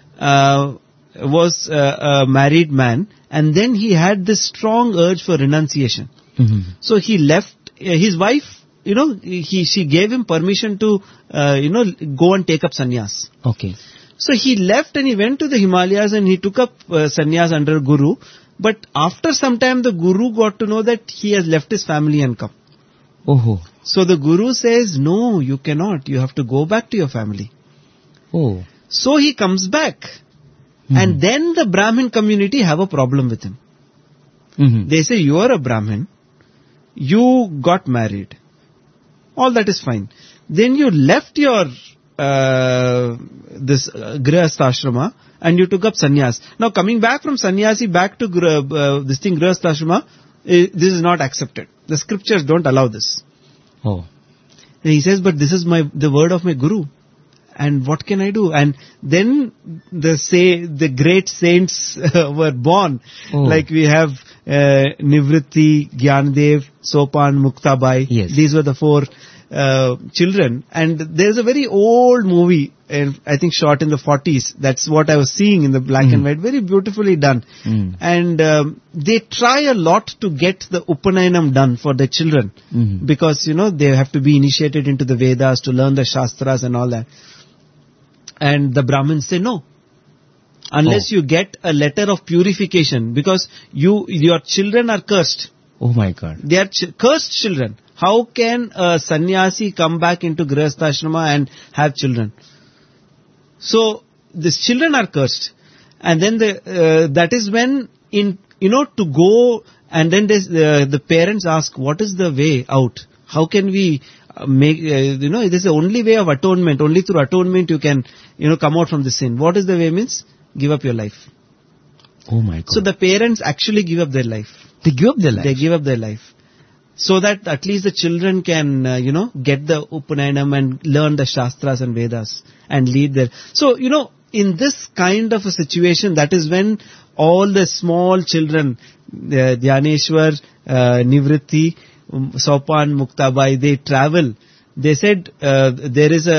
was a married man, and then he had this strong urge for renunciation. So he left his wife. She gave him permission to go and take up sannyas.
Okay.
So he left and he went to the Himalayas and he took up sannyas under Guru. But after some time, the Guru got to know that he has left his family and come.
Oh.
So the Guru says, no, you cannot. You have to go back to your family.
Oh.
So he comes back. And then the Brahmin community have a problem with him. They say, you are a Brahmin. You got married. All that is fine. Then you left your this Grihastha and you took up sannyas. Now coming back from sannyasi back to Grihastha, this is not accepted. The scriptures don't allow this.
Oh.
And he says, but this is the word of my Guru. And what can I do? And then the great saints were born. Oh. Like we have Nivritti, Gyandev, Sopan, Muktabai.
Yes.
These were the four children. And there's a very old movie, I think shot in the 40s. That's what I was seeing in the black and white. Very beautifully done. And they try a lot to get the Upanayanam done for the children. Because, they have to be initiated into the Vedas to learn the Shastras and all that. And the Brahmins say no. Unless you get a letter of purification, because your children are cursed.
Oh my God.
They are cursed children. How can a sannyasi come back into Grihastha and have children? So these children are cursed. And then that is when to go, and then the parents ask, what is the way out? How can we this is the only way of atonement. Only through atonement you can, come out from the sin. What is the way means? Give up your life.
Oh my God.
So the parents actually give up their life.
They give up their life.
They give up their life. So that at least the children can, get the Upanayana and learn the Shastras and Vedas and lead their... So, in this kind of a situation, that is when all the small children, Dhyaneshwar, Nivritti, Sopan, Muktabai, they travel. They said there is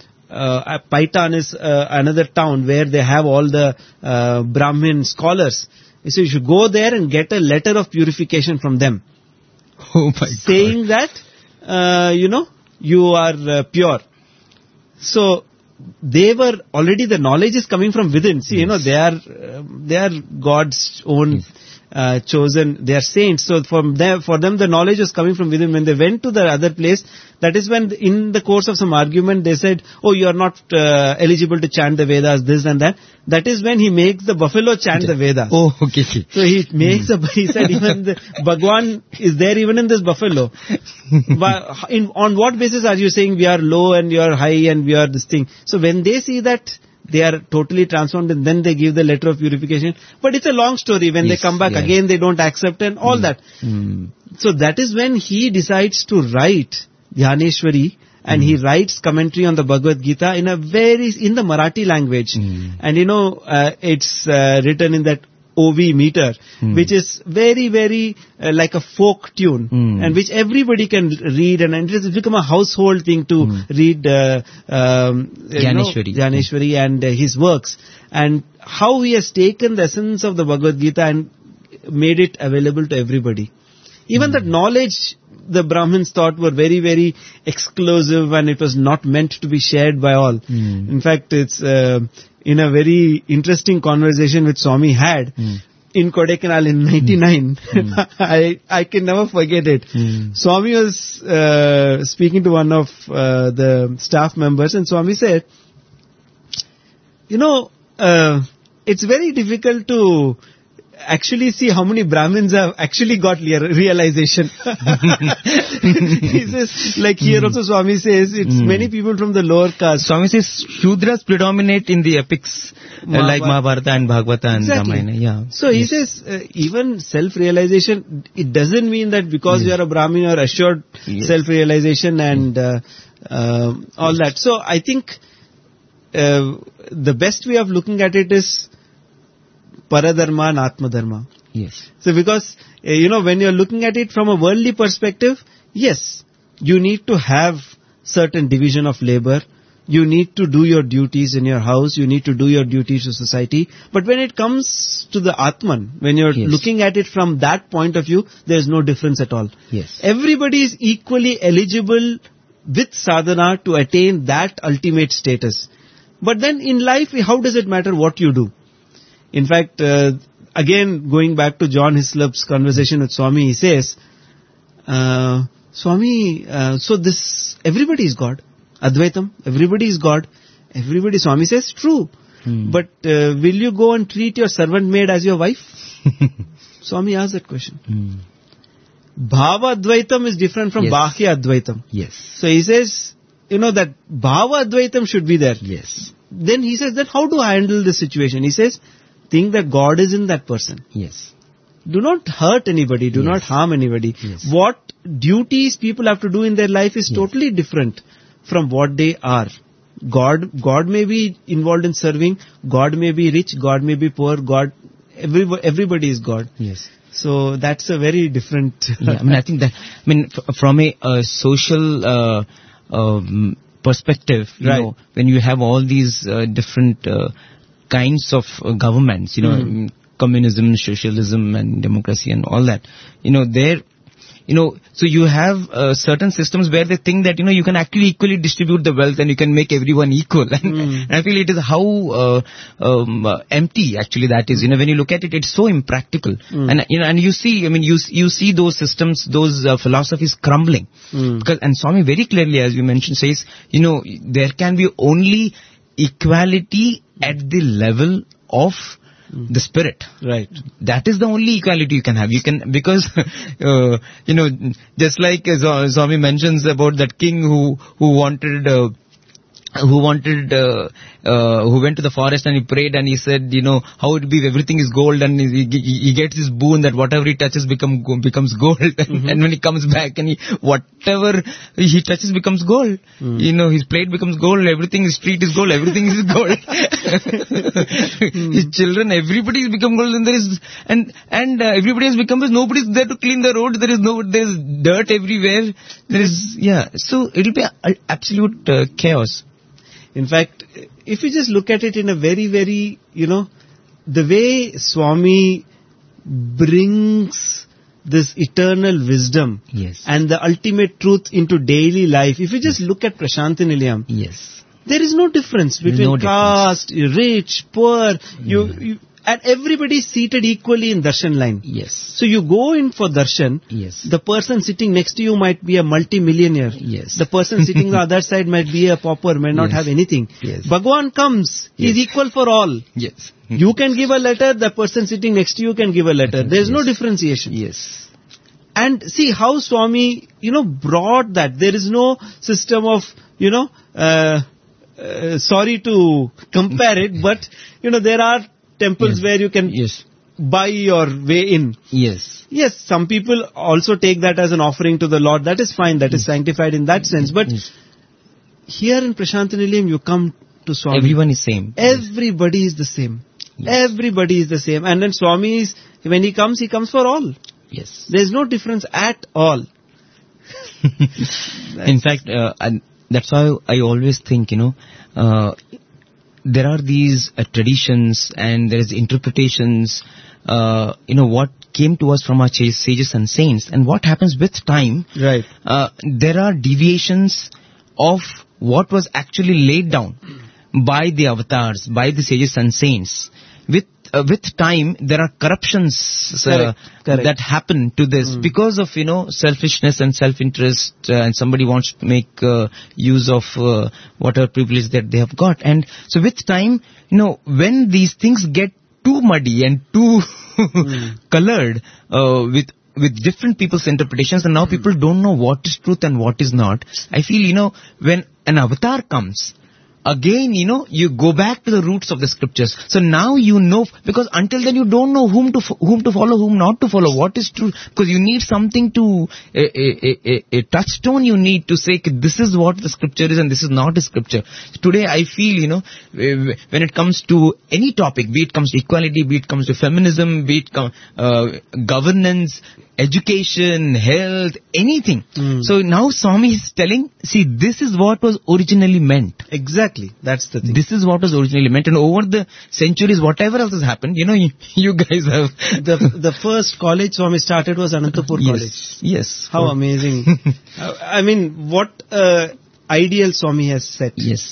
Paitan is another town where they have all the Brahmin scholars. So you should go there and get a letter of purification from them.
Oh my God.
Saying that, you are pure. So they were already, the knowledge is coming from within. See,
Yes.
they are God's own chosen, they are saints. So for them the knowledge was coming from within. When they went to the other place, that is when in the course of some argument they said, oh, you are not eligible to chant the Vedas, this and that. That is when he makes the buffalo chant the Vedas.
Oh, okay.
So he makes he said even the Bhagwan is there even in this buffalo. But on what basis are you saying we are low and you are high and we are this thing? So when they see that, they are totally transformed and then they give the letter of purification. But it's a long story. When they come back again, they don't accept and all that. So that is when he decides to write Dhyaneshwari, and he writes commentary on the Bhagavad Gita in the Marathi language. And it's written in that OV meter, which is very, very like a folk tune, and which everybody can read, and it has become a household thing to read Dhyaneshwari and his works, and how he has taken the essence of the Bhagavad Gita and made it available to everybody. Even that knowledge the Brahmins thought were very, very exclusive, and it was not meant to be shared by all. In fact, it's in a very interesting conversation which Swami had in Kodaikanal in 99. I can never forget it. Swami was speaking to one of the staff members, and Swami said, it's very difficult to actually see how many Brahmins have actually got realization. He says, like here also Swami says, it's many people from the lower caste.
Swami says Shudras predominate in the epics like Mahabharata and Bhagavata and Ramayana. Yeah.
So he says, even self-realization, it doesn't mean that because you are a Brahmin you are assured self-realization and all that. So I think the best way of looking at it is Paradharma and Atma Dharma.
Yes.
So because, when you're looking at it from a worldly perspective, yes, you need to have certain division of labor. You need to do your duties in your house. You need to do your duties to society. But when it comes to the Atman, when you're looking at it from that point of view, there's no difference at all.
Yes.
Everybody is equally eligible with sadhana to attain that ultimate status. But then in life, how does it matter what you do? In fact, again, going back to John Hislop's conversation with Swami, he says, Swami, so this, everybody is God. Advaitam, everybody is God. Everybody, Swami says, true. But will you go and treat your servant maid as your wife? Swami asked that question. Bhava Advaitam is different from Bahya Advaitam.
Yes.
So he says, that Bhava Advaitam should be there.
Yes.
Then he says that how to handle this situation? He says, think that God is in that person.
Yes.
Do not hurt anybody. Do not harm anybody.
Yes.
What duties people have to do in their life is totally different from what they are. God may be involved in serving. God may be rich. God may be poor. Everybody is God.
Yes.
So that's a very different.
I think that. From a social perspective, when you have all these different kinds of governments, communism, socialism, and democracy, and all that, so you have certain systems where they think that, you can actually equally distribute the wealth and you can make everyone equal. And I feel it is how empty actually that is. When you look at it, it's so impractical. And you see, you see those systems, those philosophies crumbling. Because, and Swami very clearly, as you mentioned, says, there can be only equality at the level of the spirit.
Right.
That is the only equality you can have. You can, because, just like Swami mentions about that king who went to the forest and he prayed and he said, how it be, everything is gold, and he gets this boon that whatever he touches becomes gold. And when he comes back and whatever he touches becomes gold. His plate becomes gold, everything, his street is gold, everything is gold. His children, everybody has become gold, and everybody has become, nobody's there to clean the road, there's dirt everywhere. So it'll be absolute chaos.
In fact, if you just look at it in a very, very, the way Swami brings this eternal wisdom and the ultimate truth into daily life, if you just look at Prasanthi Nilayam, there is no difference between caste, rich, poor, and everybody is seated equally in darshan line. So you go in for darshan, the person sitting next to you might be a multi-millionaire. The person sitting on the other side might be a pauper, may not have anything. Bhagwan comes, he is equal for all. You can give a letter, the person sitting next to you can give a letter. There is no differentiation. And see how Swami, brought that. There is no system of, sorry to compare it, but, there are temples where you can buy your way in. Some people also take that as an offering to the Lord. That is fine. That is sanctified in that sense. But here in Prasanthi Nilayam, you come to Swami.
Everyone is same.
Everybody is the same. Everybody is the same. And then Swami when he comes for all. There is no difference at all.
In fact, that's why I always think, there are these traditions and there is interpretations, what came to us from our sages and saints, and what happens with time. There are deviations of what was actually laid down by the avatars, by the sages and saints. With time, there are corruptions that happen to this because of, selfishness and self-interest, and somebody wants to make use of whatever privilege that they have got. And so with time, when these things get too muddy and too colored with different people's interpretations, and now people don't know what is truth and what is not. I feel, when an avatar comes, again, you go back to the roots of the scriptures. So now because until then you don't know whom to follow, whom not to follow, what is true. Because you need something a touchstone you need to say, this is what the scripture is and this is not a scripture. Today I feel, when it comes to any topic, be it comes to equality, be it comes to feminism, be it governance, education, health, anything. So now Swami is telling, see, this is what was originally meant.
Exactly. That's the thing.
This is what was originally meant. And over the centuries, whatever else has happened, you guys have...
The first college Swami started was Anantapur College. How amazing. I mean, what ideal Swami has set.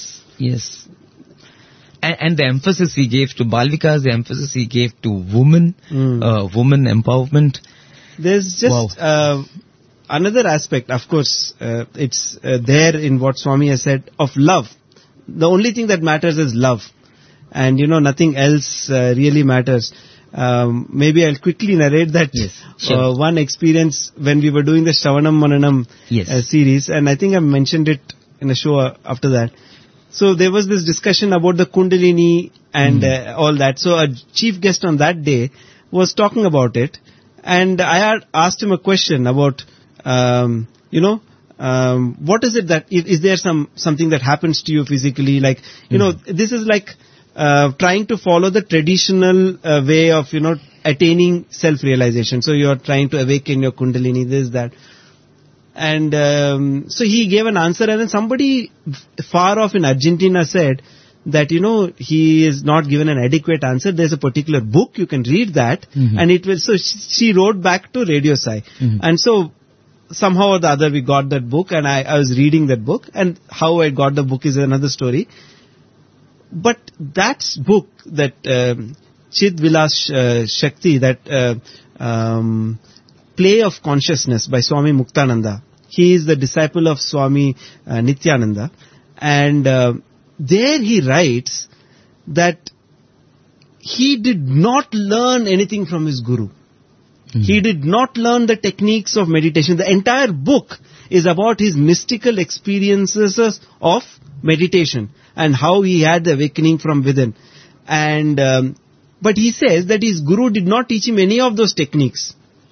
And the emphasis he gave to Bal Vikas, the emphasis he gave to women empowerment.
There's just another aspect, of course, it's there in what Swami has said, of love. The only thing that matters is love. And, nothing else really matters. Maybe I'll quickly narrate that one experience when we were doing the Shravanam Mananam series, and I think I mentioned it in a show after that. So there was this discussion about the Kundalini and all that. So a chief guest on that day was talking about it. And I had asked him a question about, what is it that, is there something that happens to you physically? Like, this is like trying to follow the traditional way of, attaining self-realization. So you're trying to awaken your Kundalini, this, that. And so he gave an answer, and then somebody far off in Argentina said that, he is not given an adequate answer. There's a particular book, you can read that, and it will, so she wrote back to Radio Sai. And so somehow or the other we got that book, and I was reading that book, and how I got the book is another story. But that book, that Chid Vilas Shakti, that Play of Consciousness by Swami Muktananda. He is the disciple of Swami Nityananda, and there he writes that he did not learn anything from his guru. He did not learn the techniques of meditation. The entire book is about his mystical experiences of meditation and how he had the awakening from within. And but he says that his guru did not teach him any of those techniques.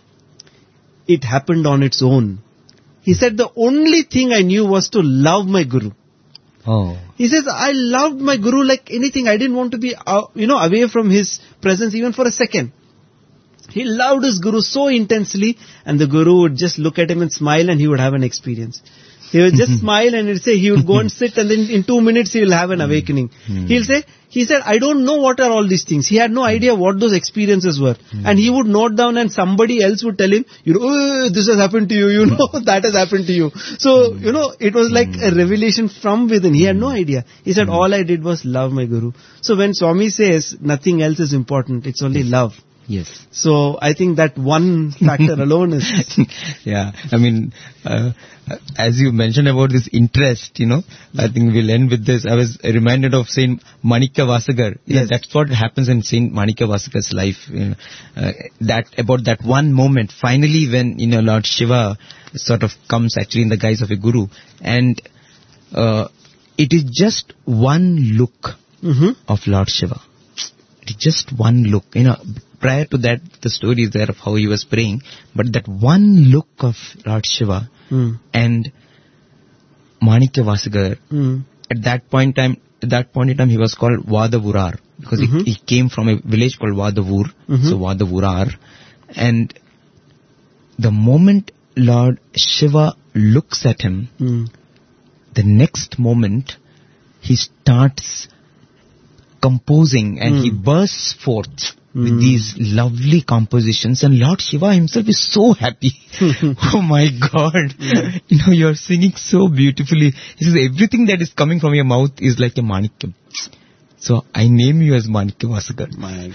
It happened on its own. He said the only thing I knew was to love my guru.
Oh.
He says, I loved my guru like anything. I didn't want to be, away from his presence even for a second. He loved his guru so intensely, and the guru would just look at him and smile, and he would have an experience. He would just smile, and he would go and sit, and then in 2 minutes he will have an awakening. He said, I don't know what are all these things. He had no idea what those experiences were. And he would note down, and somebody else would tell him, this has happened to you, that has happened to you. So, it was like a revelation from within. He had no idea. He said, all I did was love my guru. So when Swami says nothing else is important, it's only love.
Yes.
So I think that one factor alone is...
Yeah. I mean, as you mentioned about this interest, I think we'll end with this. I was reminded of Saint Manikya Vasagar.
Yes.
That's what happens in Saint Manikya Vasagar's life. About that one moment, finally when, Lord Shiva sort of comes actually in the guise of a guru. And it is just one look of Lord Shiva. It is just one look. Prior to that, the story is there of how he was praying, but that one look of Lord Shiva and Manikya Vasagar, at that point in time, he was called Vadavurar, because he came from a village called Vadavur, so Vadavurar. And the moment Lord Shiva looks at him, the next moment he starts composing, and he bursts forth with these lovely compositions, and Lord Shiva himself is so happy. Oh my God. You're singing so beautifully. He says everything that is coming from your mouth is like a Manikyam. So I name you as Manikya Vasagar.
My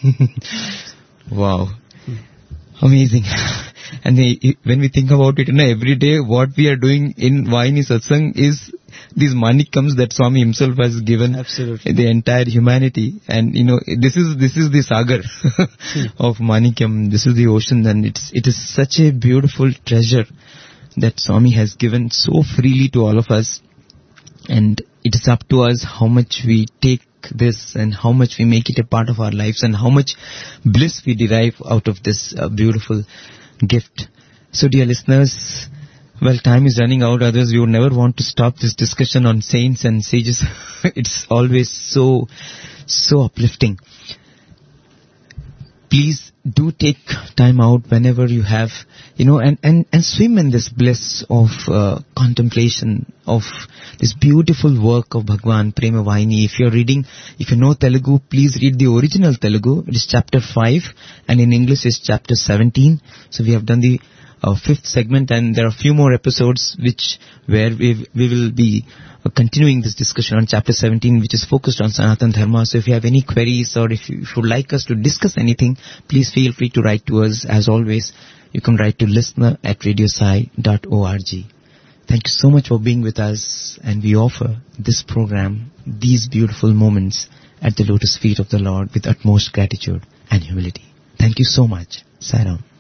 God.
Wow. Amazing. And when we think about it, every day what we are doing in Vahini Satsang is these Manikyams that Swami himself has given the entire humanity. And this is the sagar of Manikyam. This is the ocean, and it is such a beautiful treasure that Swami has given so freely to all of us. And it is up to us how much we take this and how much we make it a part of our lives and how much bliss we derive out of this beautiful gift. So dear listeners, well, time is running out, otherwise we would never want to stop this discussion on saints and sages. It's always so uplifting. Please do take time out whenever you have, and swim in this bliss of contemplation of this beautiful work of Bhagwan Prema Vahini. If you know Telugu, please read the original Telugu. It is chapter 5, and in English is chapter 17. So we have done the fifth segment, and there are a few more episodes where we will be continuing this discussion on chapter 17, which is focused on Sanatana Dharma. So if you have any queries, or if you would like us to discuss anything, please feel free to write to us. As always, you can write to listener@radiosai.org. Thank you so much for being with us, and we offer this program, these beautiful moments at the lotus feet of the Lord with utmost gratitude and humility. Thank you so much. Sai Ram.